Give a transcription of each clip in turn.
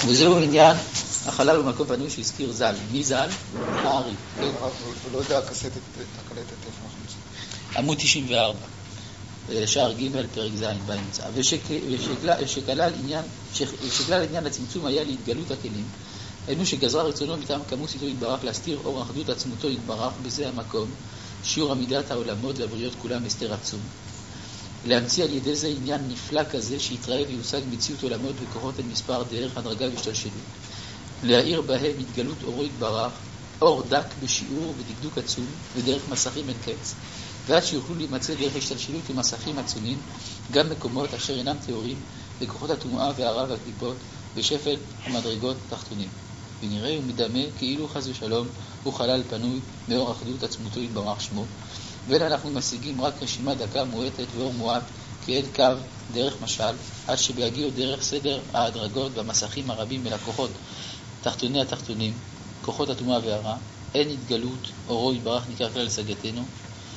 וזהו עניין החלל במקום פנוי שהזכיר ז"ל. מי ז"ל? הארי. הוא לא יודע הקלטת איפה אנחנו נמצאים. עמוד 94, שער ג' פרק ז' באמצע. ושכלל עניין הצמצום היה להתגלות הכלים, היינו שגזרה רצונו מטעם כמוס איתו יתברך להסתיר אור אחדות עצמותו יתברך בזה המקום, שיעור עמידת העולמות והבריות כולם הסתר עצום. להמציא על ידי זה עניין נפלא כזה שיתראה ויושג מציאות עולמות וכוחות אל מספר דרך הדרגה והשתלשלות. להאיר בהם התגלות אורו יתברך, אור דק בשיעור ודקדוק עצום ודרך מסכים אין קץ, ועד שיוכלו להימצא דרך השתלשלות ומסכים עצומים גם מקומות אשר אינם תיאורים וכוחות התומעה והרע והקליפות בשפל המדרגות תחתונים. ונראה ומדמה כאילו חס ושלום הוא חלל פנוי מאור אחדות עצמותו יתברך שמו, ואלה אנחנו משיגים רק רשימה דקה מועטת ואור מועט כעד קו דרך משל, עד שבהגיעו דרך סדר ההדרגות והמסכים הרבים מלקוחות תחתוני התחתונים, כוחות התומעה והרע, אין התגלות, אורו יתברך ניכר כלל השגתנו.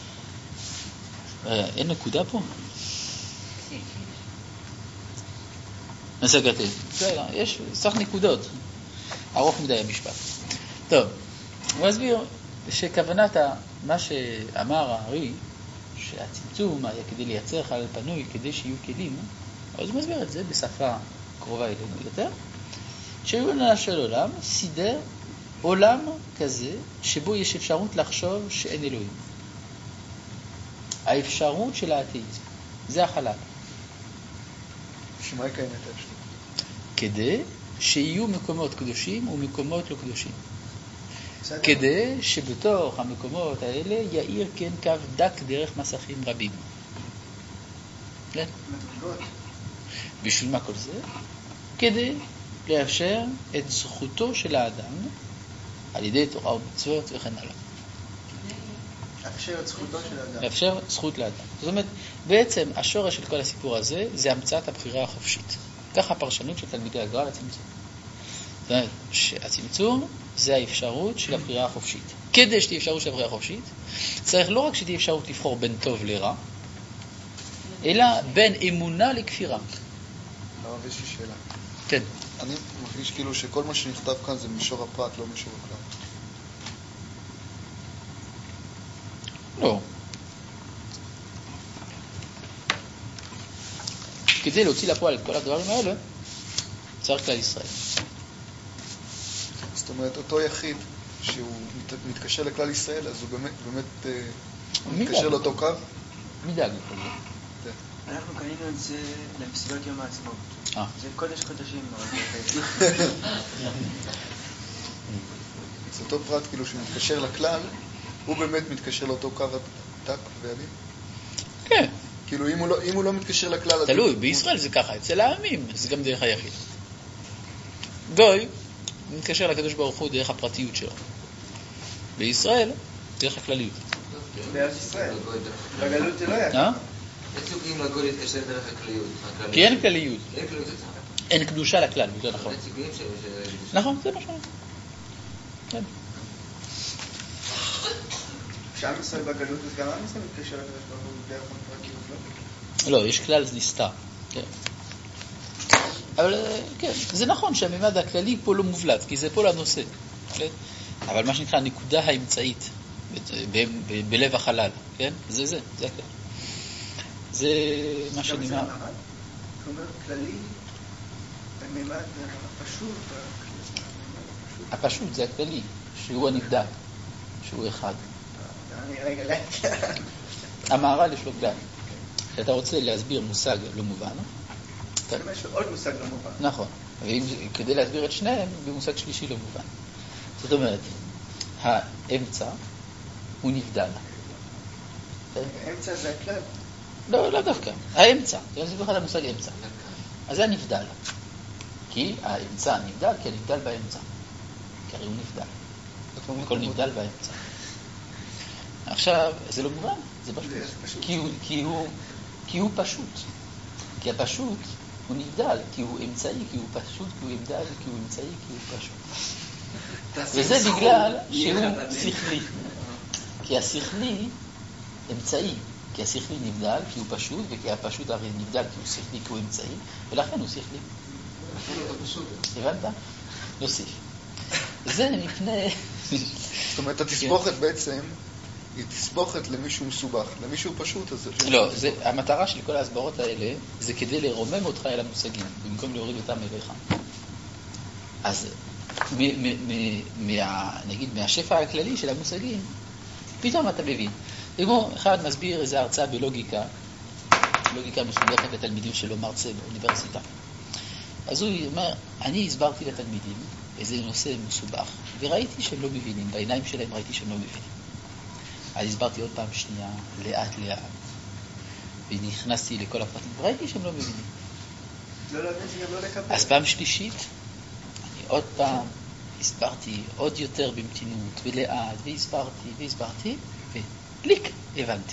אין נקודה פה? השגתנו. יש סך נקודות. ארוך מדי המשפט. טוב, הוא מסביר שכוונת מה שאמר הארי, שהצמצום היה כדי לייצר חלל פנוי, כדי שיהיו כלים, אז הוא מסביר את זה בשפה קרובה אלינו יותר, שהוא עניין של עולם, סידר עולם כזה שבו יש אפשרות לחשוב שאין אלוהים. האפשרות של האתאיזם, זה החלל. שמה יקיים את האפשרות? כדי שיהיו מקומות קדושים ומקומות לא קדושים. כדי שבתוך המקומות האלה יאיר כן קו דק דרך מסכים רבים. כן? בשביל מה כל זה? כדי לאפשר את זכותו של האדם על ידי תורה ומצוות וכן הלאה. לאפשר את זכותו של האדם. לאפשר זכות לאדם. זאת אומרת, בעצם השורש של כל הסיפור הזה זה המצאת הבחירה החופשית. ככה הפרשנות של תלמידי הגר"א לצמצום. זאת אומרת, שהצמצום זה האפשרות של הבחירה החופשית. כדי שתהיה אפשרות של הבחירה החופשית, צריך לא רק שתהיה אפשרות לבחור בין טוב לרע, אלא בין אמונה לכפירה. הרב, יש לי שאלה. כן. אני מרגיש כאילו שכל מה שנכתב כאן זה מישור הפרט, לא מישור הכלל. לא. כדי להוציא לפועל את כל הדברים האלה, צריך כלל ישראל. זאת אומרת, אותו יחיד שהוא מתקשר לכלל ישראל, אז הוא באמת מתקשר לאותו קו? מי דאג לכל זה? אנחנו קנינו את זה למסיבת יום העצמאות. זה קודש קודשים. זה אותו פרט כאילו שהוא מתקשר לכלל, הוא באמת מתקשר לאותו קו דק וידי? כן. כאילו אם הוא לא מתקשר לכלל... תלוי, בישראל זה ככה, אצל העמים זה גם דרך היחיד. גוי מתקשר לקדוש ברוך הוא דרך הפרטיות שלו. בישראל דרך הכלליות. בארץ ישראל. בגלות זה לא היה. איזה סוגים לגוי להתקשר דרך הכלליות? כי אין כלליות. אין כלליות. אין קדושה לכלל, זה נכון. נכון, זה נכון. כן. כשעם ישראל בגלות, אז גם עם ישראל מתקשר לקדוש ברוך הוא דרך הפרטיות, לא? לא, יש כלל נסתר. כן. אבל כן, זה נכון שהממד הכללי פה לא מובלט, כי זה פה לנושא. כן? אבל מה שנקרא הנקודה האמצעית בלב החלל, כן? זה הכלל. זה מה שנאמר. זאת אומרת, כללי, הממד הפשוט. הפשוט זה הכללי, שהוא הנבדל, שהוא אחד. רגע. המהר"ל יש לו כלל. כשאתה רוצה להסביר מושג לא מובן, יש עוד מושג לא מובן. נכון. כדי להסביר את שניהם, במושג שלישי לא מובן. זאת אומרת, האמצע הוא נבדל. האמצע זה הכלל? לא דווקא. האמצע. אני אסביר לך את המושג אמצע. אז זה נבדל. כי האמצע נבדל, כי הנבדל באמצע. כי הרי הוא נבדל. הכל נבדל באמצע. עכשיו, זה לא מובן. זה פשוט. כי הוא פשוט. כי הפשוט הוא נבדל, כי הוא אמצעי, כי הוא פשוט, כי הוא נבדל, כי הוא אמצעי, כי הוא פשוט. וזה בגלל שהוא שכלי. כי השכלי אמצעי, כי השכלי נבדל, כי הוא פשוט, וכי הפשוט הרי נבדל, כי הוא שכלי, כי הוא אמצעי, ולכן הוא שכלי. הבנת? נוסיף. זה מפני... זאת אומרת, התסבוכת בעצם היא תסבוכת למישהו מסובך, למישהו פשוט. לא, המטרה של כל ההסברות האלה זה כדי לרומם אותך אל המושגים, במקום להוריד אותם אליך. אז נגיד מהשפע הכללי של המושגים, פתאום אתה מבין. כמו אחד מסביר איזו הרצאה בלוגיקה, לוגיקה מסובכת לתלמידים שלו מרצה באוניברסיטה. אז הוא אומר, אני הסברתי לתלמידים איזה נושא מסובך, וראיתי שהם לא מבינים, בעיניים שלהם ראיתי שהם לא מבינים. אז הסברתי עוד פעם שנייה, לאט לאט, ונכנסתי לכל הפרטים, וראיתי שהם לא מבינים. לא להבין זה גם לא לקבל. אז פעם שלישית, אני עוד פעם הסברתי עוד יותר במתינות, ולאט, והסברתי, וקליק, הבנתי.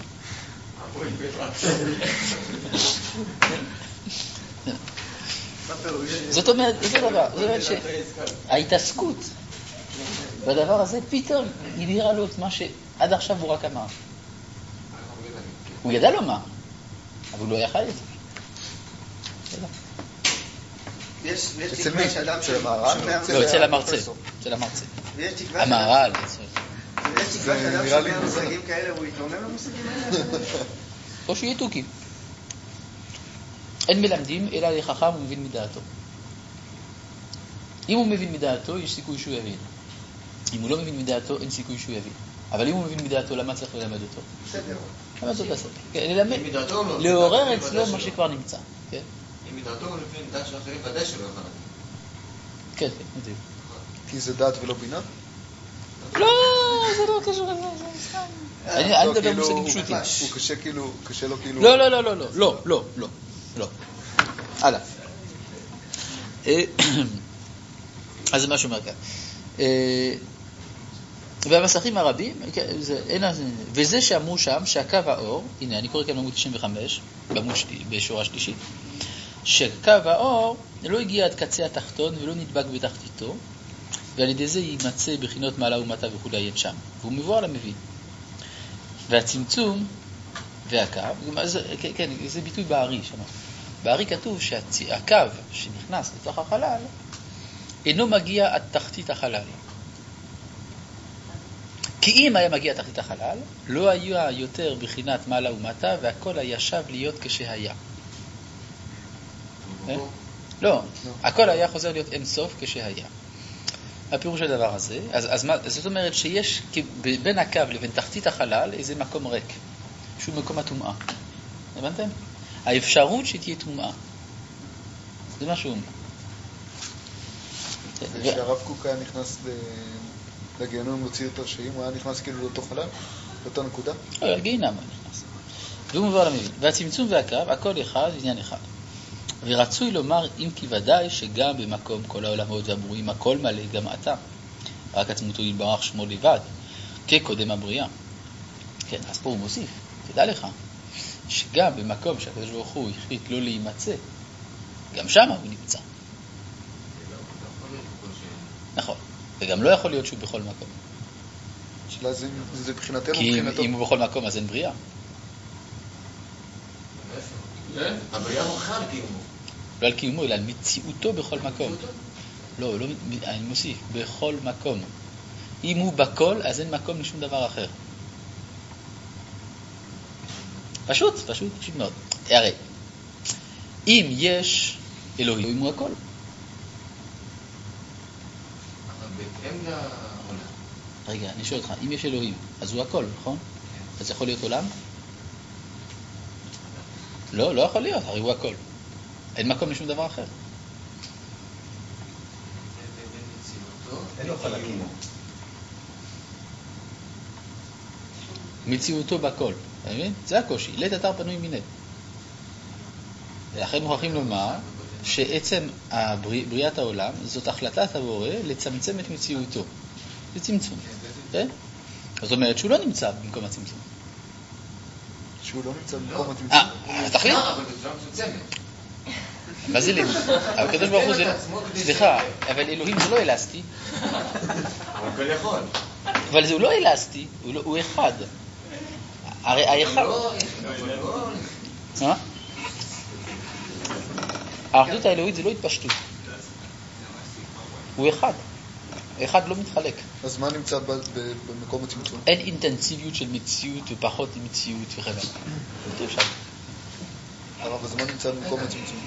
זאת אומרת, זה דבר, זאת אומרת שההתעסקות בדבר הזה פתאום היא נראה לו את מה שעד עכשיו הוא רק אמר. הוא ידע לומר, אבל הוא לא יכל את זה. יש תקווה שאדם לא, אצל המרצה. המהר"ל. יש תקווה שאדם שומע מושגים כאלה, הוא יתרומם למושגים האלה? או שיהיה תוקי. אין מלמדים אלא לחכם ומבין מדעתו. אם הוא מבין מדעתו, יש סיכוי שהוא יבין. אם הוא לא מבין מדעתו, אין סיכוי שהוא יבין. אבל אם הוא מבין מדעתו, למה צריך ללמד אותו? בסדר. למה צריך לעשות? לעורר אצלו מה שכבר נמצא. אם מדעתו הוא לפי מדעת של אחרים, ודאי שלא יכול להבין. כן, מדהים. כי זה דעת ולא בינה? לא, זה לא קשור לזה, זה סתם. אני מדבר מושגים פשוטים. הוא קשה לו כאילו... לא. הלאה. אז זה מה שאומר כאן. והמסכים הרבים, וזה שאמרו שם שהקו האור, הנה אני קורא כאן בעמוד 95, בשורה השלישית, שקו האור לא הגיע עד קצה התחתון ולא נדבק בתחתיתו, ועל ידי זה יימצא בחינות מעלה ומטה וכו' אין שם, והוא מבואר למבין. והצמצום והקו, כן, זה ביטוי בארי שם. בארי כתוב שהקו שנכנס לתוך החלל אינו מגיע עד תחתית החלל. כי אם היה מגיע עד תחתית החלל, לא היה יותר בחינת מעלה ומטה, והכל היה שב להיות כשהיה. לא, הכל היה חוזר להיות אין סוף כשהיה. הפירוש הדבר הזה, אז זאת אומרת שיש בין הקו לבין תחתית החלל איזה מקום ריק, שהוא מקום התומעה. הבנתם? האפשרות שתהיה תומעה. זה מה שהוא אומר. כשהרב קוק היה נכנס לגיהנום להוציא יותר רשעים, הוא היה נכנס כאילו לאותו חלל, לאותה נקודה? לא, לגיהנום הוא נכנס. והוא מבואר למבין. והצמצום והקו, הכל אחד, עניין אחד. ורצוי לומר אם כי ודאי שגם במקום כל העולמות והברואים הכל מלא גם אתה, רק עצמותו יתברך שמו לבד כקודם הבריאה. כן, אז פה הוא מוסיף, תדע לך שגם במקום שהקדוש ברוך הוא החליט לא להימצא, גם שם הוא נמצא. נכון, וגם לא יכול להיות שהוא בכל מקום. שאלה זה מבחינתנו כי מבחינתו. אם הוא בכל מקום אז אין בריאה. הבריאה מוכרחה על קיומו. לא על קיומו, אלא על מציאותו בכל מקום. לא, אני מוסיף, בכל מקום. אם הוא בכל, אז אין מקום לשום דבר אחר. פשוט מאוד. הרי, אם יש אלוהים, אם הוא הכל. אבל בהתאם לעולם. רגע, אני שואל אותך, אם יש אלוהים, אז הוא הכל, נכון? אז יכול להיות עולם? לא יכול להיות, הרי הוא הכל. אין מקום לשום דבר אחר. אין לו חלקים. מציאותו בכל. אתה מבין? זה הקושי. לית אתר פנוי מיניה. ולכן מוכרחים לומר שעצם בריאת העולם זאת החלטת הבורא לצמצם את מציאותו. זה צמצום. זאת אומרת שהוא לא נמצא במקום הצמצום. שהוא לא נמצא במקום הצמצום? אז תחליט. אבל בצורה מצומצמת. מה זה לימוד? אבל הקדוש ברוך הוא זה... סליחה, אבל אלוהים זה לא אלסטי. הוא הכל יכול. אבל זה לא אלסטי, הוא אחד. הרי האחד... האחדות האלוהית זה לא התפשטות. הוא אחד. אחד לא מתחלק. אז מה נמצא במקום הצמצום? אין אינטנסיביות של מציאות ופחות מציאות וכן הלאה. זה אפשר. הרב, אז מה נמצא במקום הצמצום?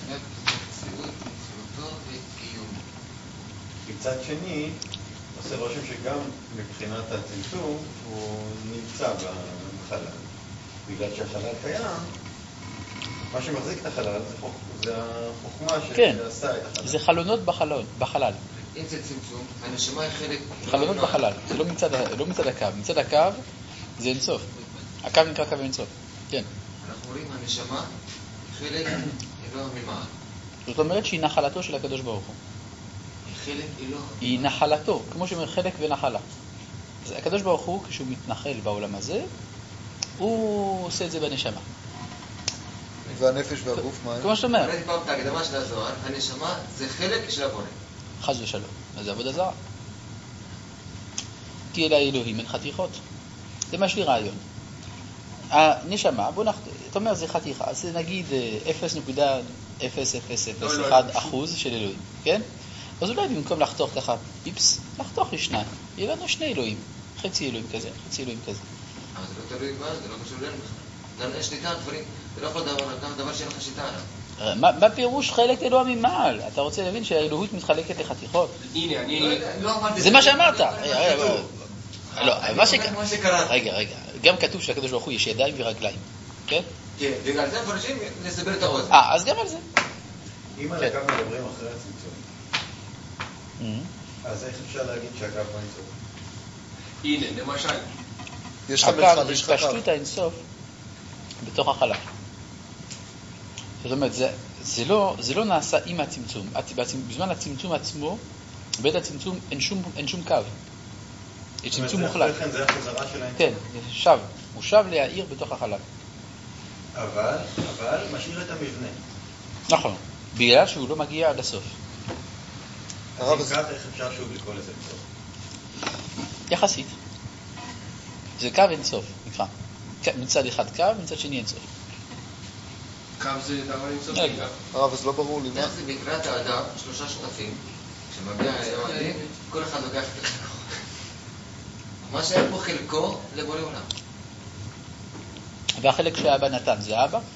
מצד שני, עושה רושם שגם מבחינת הצמצום הוא נמצא בחלל. בגלל שהחלל קיים, מה שמחזיק את החלל זה החוכמה שעשה את החלל. זה חלונות בחלל. אם זה צמצום, הנשמה היא חלק... חלונות בחלל, זה לא מצד הקו. מצד הקו זה אינסוף. הקו נקרא קו אינסוף. כן. אנחנו רואים הנשמה חלק אלוה ממעל. זאת אומרת שהיא נחלתו של הקדוש ברוך הוא. היא חלק אלוה. היא נחלתו, כמו שאומר חלק ונחלה. אז הקדוש ברוך הוא, כשהוא מתנחל בעולם הזה, הוא עושה את זה בנשמה. והנפש והגוף, מה הם? כמו שאתה אומר. ראיתי פעם את ההקדמה של הזוהר, הנשמה זה חלק של הבורא. חס ושלום. אז זה עבודה זרה. כי אל האלוהים אין חתיכות. זה מה שלי רעיון. הנשמה, אתה אומר זה חתיכה, אז נגיד 0.0001% של אלוהים, כן? אז אולי במקום לחתוך ככה פיפס, לחתוך לשניים. יהיה לנו שני אלוהים. חצי אלוהים כזה, חצי אלוהים כזה. אבל זה לא תלוי מה, זה לא קשור אלינו בכלל. גם יש שליטה על דברים, זה לא יכול דבר שאין לך שליטה עליו. מה פירוש חלק אלוה ממעל? אתה רוצה להבין שהאלוהות מתחלקת לחתיכות? הנה, אני... זה מה שאמרת. לא, מה שקרה. רגע. גם כתוב שלקדוש ברוך הוא יש ידיים ורגליים. כן? כן, בגלל זה מפרשים לסבר את האוזן. אז גם על זה. אם על הקו מדברים אחרי הצמצום, אז איך אפשר להגיד שהקו לא אינסוף? הנה, למשל. יש לך מרחב, הקו זה התפשטות האינסוף בתוך החלל. זאת אומרת, זה לא נעשה עם הצמצום. בזמן הצמצום עצמו, בעת הצמצום אין שום קו. יש צמצום מוחלט. זה החזרה של האינסוף. כן, הוא שב להעיר בתוך החלל. אבל משאיר את המבנה. נכון, בגלל שהוא לא מגיע עד הסוף. אז אם כך, איך אפשר שוב לקרוא לזה אינסוף? יחסית. זה קו אינסוף, נקרא. מצד אחד קו, מצד שני אינסוף. קו זה דבר אינסוף. הרב, אז לא ברור לי מה. איך זה בקראת האדם, 3 שותפים, כשמגיע היועדים, כל אחד לוקח את חלקו. מה שהיה פה חלקו לבורא עולם. והחלק שהאבא נתן זה אבא?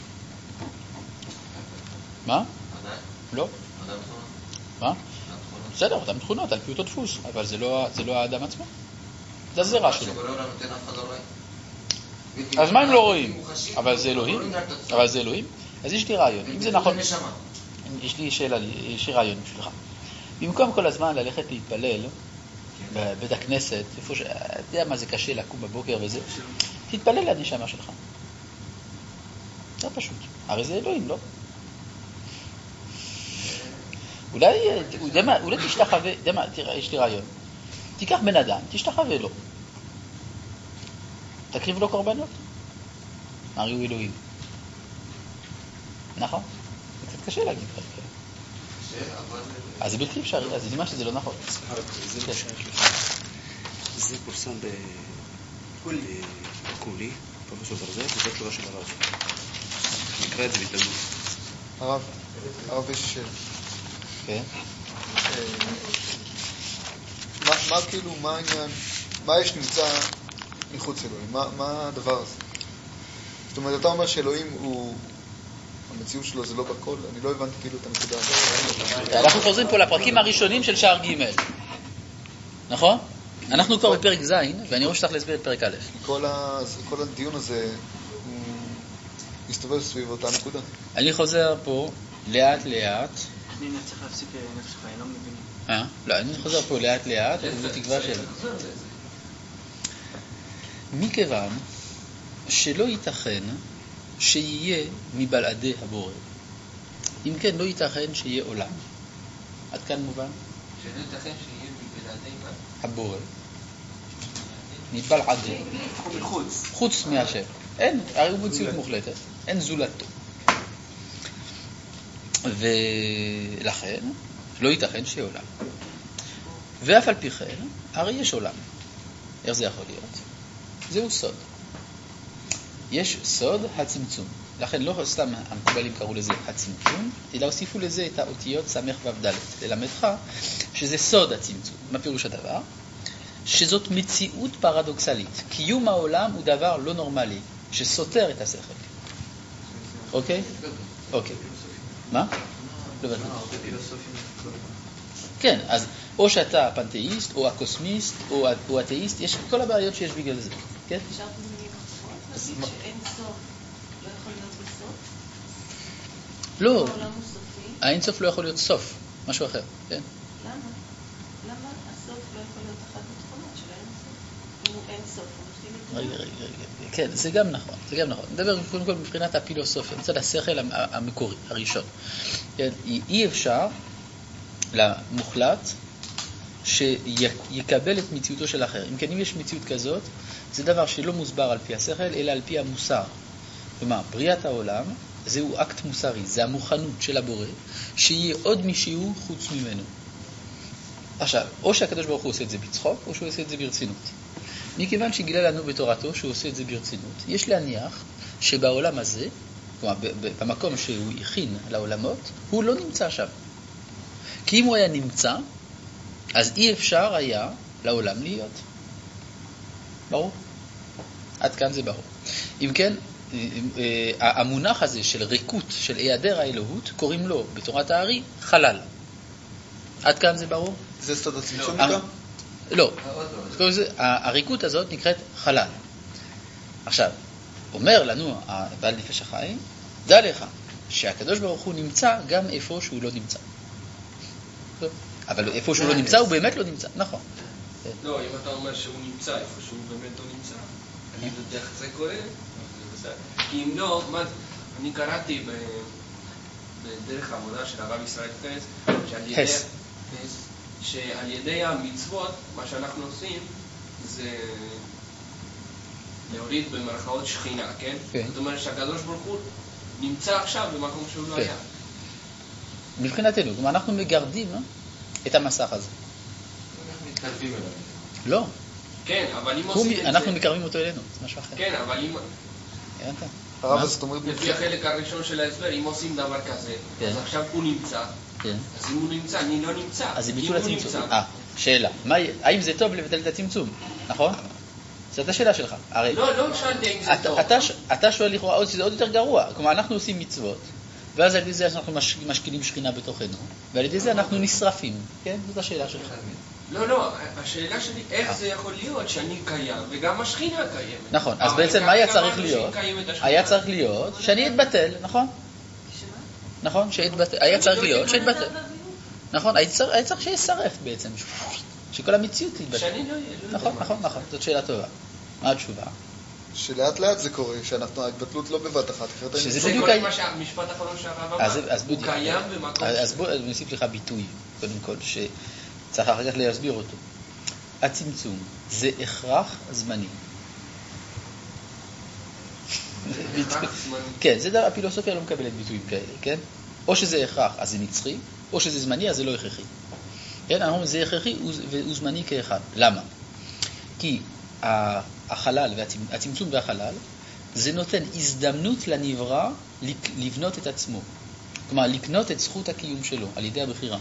מה? עדיין? לא. אדם תכונות. מה? בסדר, אדם תכונות, על פי אותו דפוס, אבל זה לא האדם עצמו. זה הזרע שלו. שבורא עולם נותן אף אחד לא רואה. אז מה הם לא רואים? אבל זה אלוהים? אז יש לי רעיון. אם זה נכון... יש לי שאלה, יש לי רעיון בשבילך. במקום כל הזמן ללכת להתפלל בבית הכנסת, איפה אתה יודע מה זה קשה לקום בבוקר וזה, תתפלל לנשמה שלך. זה פשוט. הרי זה אלוהים, לא? אולי תשתחווה, תראה, יש לי רעיון. תיקח בן אדם, תשתחווה לו. תקריב לו קורבנות. הרי הוא אלוהים. נכון? זה קצת קשה להגיד כאלה. אז זה בלתי אפשרי, אז זה נראה שזה לא נכון. זה פורסם בכל קולי, פרופסור ברזל, זה תשובה של הרב. נקרא את זה בתלמוד. הרב, יש שאלה. כן. מה העניין, מה יש נמצא מחוץ אלוהים? מה הדבר הזה? זאת אומרת, אתה אומר שאלוהים הוא... המציאות שלו זה לא בכל, אני לא הבנתי כאילו את הנקודה הזאת. אנחנו חוזרים פה לפרקים הראשונים של שער ג', נכון? אנחנו כבר בפרק ז', ואני רואה שצריך להסביר את פרק א'. כל הדיון הזה מסתובב סביב אותה נקודה. אני חוזר פה לאט. אני צריך להפסיק נפש חיים, לא מבין. לא, אני חוזר פה לאט, בתקווה של... מכיוון שלא ייתכן שיהיה מבלעדי הבורא. אם כן, לא ייתכן שיהיה עולם. עד כאן מובן? שלא ייתכן שיהיה מבלעדי הבורא. מבלעדי. חוץ מהשם. אין, הרי הוא מציאות מוחלטת. אין זולתו. ולכן, לא ייתכן שיהיה עולם. ואף על פי כן, הרי יש עולם. איך זה יכול להיות? זהו סוד. יש סוד הצמצום. לכן לא סתם המקובלים קראו לזה הצמצום, אלא הוסיפו לזה את האותיות סמך ו"ד, ללמדך שזה סוד הצמצום. מה פירוש הדבר? שזאת מציאות פרדוקסלית. קיום העולם הוא דבר לא נורמלי, שסותר את השכל. אוקיי? אוקיי. מה? לא בטח. כן, אז או שאתה פנתאיסט, או הקוסמיסט, או אתאיסט, יש כל הבעיות שיש בגלל זה. כן? אפשר במילים אחרות? להגיד שאין סוף, לא יכול להיות בסוף? לא, העולם הוא סופי? האינסוף לא יכול להיות סוף, משהו אחר, כן? למה? למה הסוף לא יכול להיות אחת התכונות של האינסוף? אם הוא אין סוף, הוא מתחיל רגע. כן, זה גם נכון, זה גם נכון. נדבר קודם כל מבחינת הפילוסופיה, מצד השכל המקורי, הראשון. כן, אי אפשר למוחלט שיקבל את מציאותו של אחר. אם כן, אם יש מציאות כזאת, זה דבר שלא מוסבר על פי השכל, אלא על פי המוסר. כלומר, בריאת העולם, זהו אקט מוסרי, זה המוכנות של הבורא, שיהיה עוד מישהו חוץ ממנו. עכשיו, או שהקדוש ברוך הוא עושה את זה בצחוק, או שהוא עושה את זה ברצינות. מכיוון שגילה לנו בתורתו שהוא עושה את זה ברצינות, יש להניח שבעולם הזה, כלומר, במקום שהוא הכין לעולמות, הוא לא נמצא שם. כי אם הוא היה נמצא, אז אי אפשר היה לעולם להיות. ברור? עד כאן זה ברור. אם כן, המונח הזה של ריקות, של היעדר האלוהות, קוראים לו בתורת הארי חלל. עד כאן זה ברור? זה סוד הצמצום גם? לא. הריקות הזאת נקראת חלל. עכשיו, אומר לנו הבעל נפש החיים, דע לך שהקדוש ברוך הוא נמצא גם איפה שהוא לא נמצא. אבל איפה שהוא לא נמצא, הוא באמת לא נמצא. נכון. לא, אם אתה אומר שהוא נמצא איפה שהוא באמת לא נמצא, אני יודע איך זה קורה, כי אם לא, אני קראתי בדרך העבודה של הרב ישראל פרס, שעל ידי המצוות, מה שאנחנו עושים, זה להוריד במרכאות שכינה, כן? זאת אומרת שהקדוש ברוך הוא נמצא עכשיו במקום שהוא לא היה. מבחינתנו, כלומר אנחנו מגרדים את המסך הזה. אנחנו מתקרבים אליו. לא. כן, אבל אם עושים את זה... אנחנו מקרבים אותו אלינו, זה משהו אחר. כן, אבל אם... הרב, אז זאת אומרת... לפי החלק הראשון של ההסבר, אם עושים דבר כזה, אז עכשיו הוא נמצא, אז אם הוא נמצא, אני לא נמצא. אז זה ביטול הצמצום. שאלה, האם זה טוב לבטל את הצמצום? נכון? זאת השאלה שלך. לא שאלתי אם זה טוב. אתה שואל לכאורה, זה עוד יותר גרוע. כלומר, אנחנו עושים מצוות, ואז על ידי זה אנחנו משקילים שכינה בתוכנו, ועל ידי זה אנחנו נשרפים. כן? זאת השאלה שלך. לא, השאלה שלי, איך זה יכול להיות שאני קיים, וגם השכינה קיימת. נכון, אז בעצם מה היה צריך להיות? היה צריך להיות שאני אתבטל, נכון? נכון, היה צריך להיות שאתבטל. נכון, היה צריך שישרף בעצם, שכל המציאות תתבטל. שאני לא... נכון, זאת שאלה טובה. מה התשובה? שלאט לאט זה קורה, ההתבטלות לא בבת אחת. זה כל המשפט האחרון שהרב אמר, הוא קיים במקום... אז בוא נוסיף לך ביטוי, קודם כל, צריך אחר כך להסביר אותו. הצמצום זה הכרח זמני. כן, זה הפילוסופיה לא מקבלת ביטויים כאלה, כן? או שזה הכרח, אז זה נצחי, או שזה זמני, אז זה לא הכרחי. כן, אנחנו אומרים, זה הכרחי וזמני כאחד. למה? כי החלל והצמצום והחלל, זה נותן הזדמנות לנברא לבנות את עצמו. כלומר, לקנות את זכות הקיום שלו על ידי הבחירה.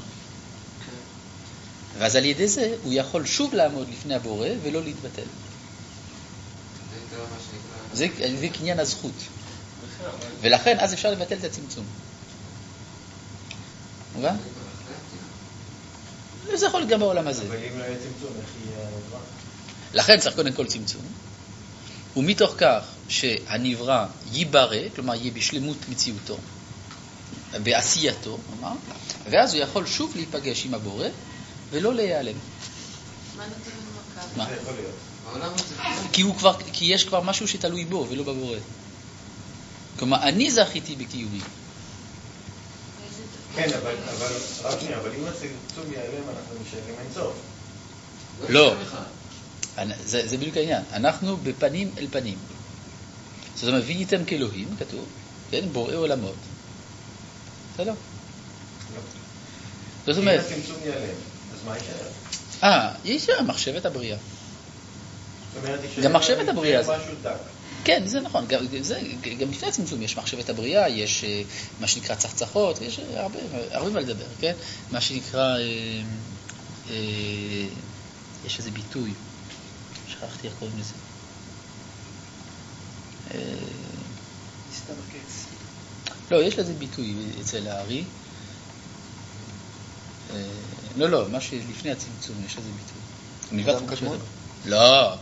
ואז על ידי זה הוא יכול שוב לעמוד לפני הבורא ולא להתבטל. זה קניין הזכות. ולכן אז אפשר לבטל את הצמצום. מובן? זה יכול להיות גם בעולם הזה. אבל אם לא יהיה צמצום, איך יהיה הנברא? לכן צריך קודם כל צמצום. ומתוך כך שהנברא ייברא, כלומר יהיה בשלמות מציאותו, בעשייתו, ואז הוא יכול שוב להיפגש עם הבורא ולא להיעלם. מה נותן לנו מכב? זה יכול להיות. כי יש כבר משהו שתלוי בו ולא בבורא. כלומר, אני זכיתי בקיומי. כן, אבל רק שנייה, אבל אם הצמצום ייעלם, אנחנו נשארים אין סוף. לא. זה בדיוק העניין. אנחנו בפנים אל פנים. זאת אומרת, וייתם כאלוהים, כתוב, כן, בורא עולמות. זה לא. זאת אומרת... אם הצמצום ייעלם, אז מה יישאר? יישאר מחשבת הבריאה. זאת אומרת, גם מחשבת הבריאה. משהו דק. כן, זה נכון. גם לפני הצמצום יש מחשבת הבריאה, יש מה שנקרא צחצחות, יש הרבה מה לדבר, כן? מה שנקרא, יש איזה ביטוי, שכחתי איך קוראים לזה. סתם הקץ. לא, יש לזה ביטוי אצל הארי. לא, מה שלפני הצמצום יש לזה ביטוי. אדם קדמון? לא.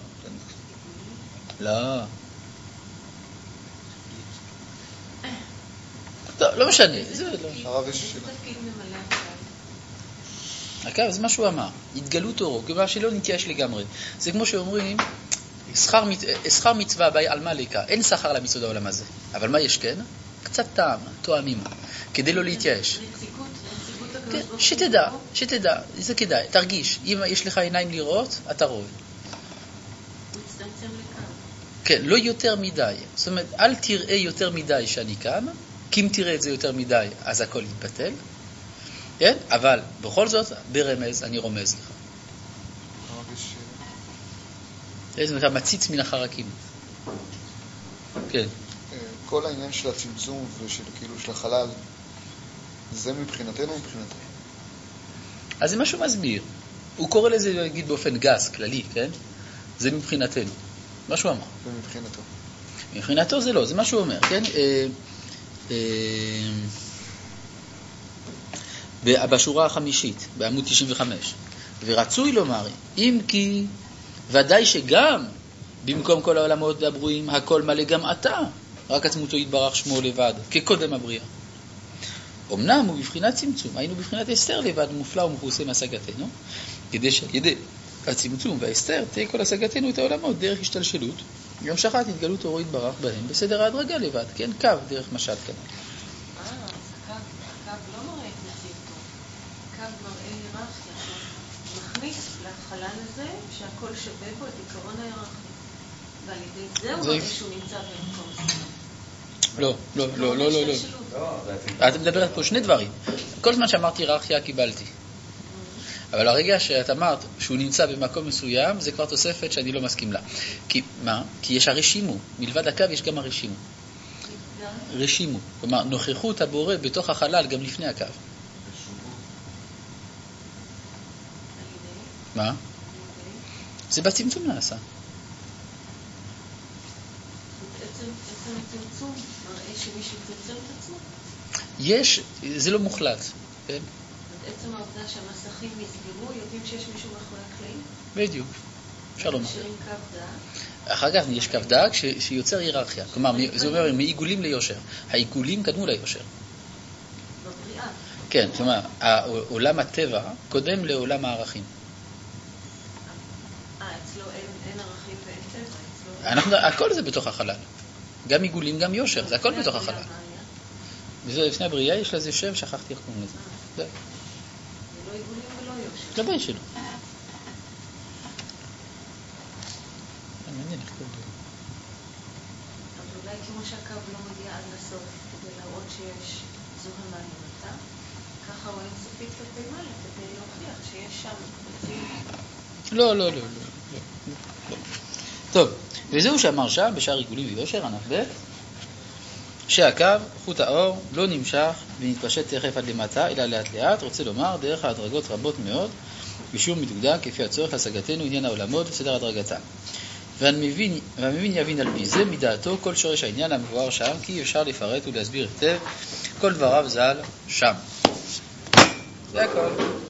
לא משנה. הרב יש איזה שאלה. תפקיד ממלא הקו? הקו, זה מה שהוא אמר. התגלות אורו, כלומר שלא נתייאש לגמרי. זה כמו שאומרים, שכר מצווה באי על מליקה, אין שכר למצוות העולם הזה. אבל מה יש כן? קצת טעם, תואמים, כדי לא להתייאש. נציגות כן, הקדוש שתדע, זה כדאי, תרגיש. אם יש לך עיניים לראות, אתה רואה. הוא הצטמצם לכאן. כן, לא יותר מדי. זאת אומרת, אל תראה יותר מדי שאני כאן, כי אם תראה את זה יותר מדי, אז הכל יתבטל. כן? אבל בכל זאת, ברמז, אני רומז לך. הרב יש שאלה. זאת אומרת, מציץ מן החרקים. כן. כל העניין של הצמצום ושל כאילו של החלל, זה מבחינתנו או מבחינתנו? אז זה משהו מסביר. הוא קורא לזה, נגיד, באופן גס, כללי, כן? זה מבחינתנו. מה שהוא אמר. ומבחינתו. מבחינתו זה לא, זה מה שהוא אומר, כן? בשורה החמישית, בעמוד 95. ורצוי לומר, אם כי ודאי שגם במקום כל העולמות הברואים, הכל מלא גם אתה, רק עצמותו יתברך שמו לבד, כקודם הבריאה. אמנם הוא בבחינת צמצום, היינו בבחינת אסתר לבד, מופלא ומכוסה מהשגתנו, כדי שידי הצמצום והאסתר תהיה כל השגתנו את העולמות דרך השתלשלות, גם שחט התגלות אורו יתברך בהם בסדר ההדרגה לבד, כן? קו דרך משל כאן. אז הקו לא מראה את נציגתו, הקו מראה היררכיה, הוא מכניס לחלל הזה שהכל שווה בו את עיקרון ההיררכיה, ועל ידי זה הוא מראה שהוא נמצא במקום זה. לא. את מדברת פה שני דברים. כל זמן שאמרתי היררכיה קיבלתי. אבל הרגע שאת אמרת שהוא נמצא במקום מסוים, זה כבר תוספת שאני לא מסכים לה. כי מה? כי יש הרשימו. מלבד הקו יש גם הרשימו. רשימו. כלומר, נוכחות הבורא בתוך החלל גם לפני הקו. מה? זה בצמצום נעשה. עצם הצמצום מראה שמישהו צמצם את עצמו? יש, זה לא מוחלט. כן? עצם העובדה שהמסכים נסגרו, יודעים שיש מישהו מאחורי הקלעים? בדיוק. אפשר לומר. משאירים קו דק. אחר כך יש קו דק שיוצר היררכיה. כלומר, זה אומר מעיגולים ליושר. העיגולים קדמו ליושר. בבריאה. כן, זאת אומרת, עולם הטבע קודם לעולם הערכים. אצלו אין ערכים ואין טבע. הכל זה בתוך החלל. גם עיגולים, גם יושר, זה הכל בתוך החלל. וזה לפני הבריאה יש לזה שם, שכחתי איך קוראים לזה. זה לא עיגולים ולא יושר. לגבי שלו. מעניין איך קוראים לזה. אבל אולי כמו שהקו לא מגיע עד לסוף כדי להראות שיש זוהמה למטה, ככה הוא אינסופית כלפי מעלה כדי להוכיח שיש שם מציאות. לא. טוב, וזהו שאמר שם בשאר עיגולים ויושר, ענף ב' שהקו, חוט האור, לא נמשך ונתפשט תכף עד למטה, אלא לאט לאט, רוצה לומר, דרך ההדרגות רבות מאוד, בשום מדוקדק, כפי הצורך להשגתנו עניין העולמות וסדר הדרגתם. והמבין יבין על פי זה מדעתו כל שורש העניין המבואר שם, כי אפשר לפרט ולהסביר היטב כל דבריו ז"ל שם. זה הכל.